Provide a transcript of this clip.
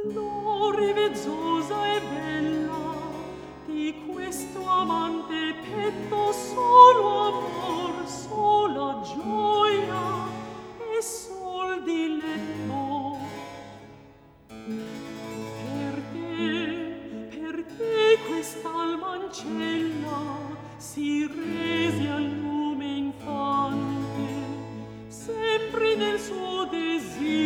L'ore vezzosa e bella di questo amante petto, solo amor, sola gioia e sol diletto. Per te quest'alma ancella si rese al lume infante, sempre nel suo desiderio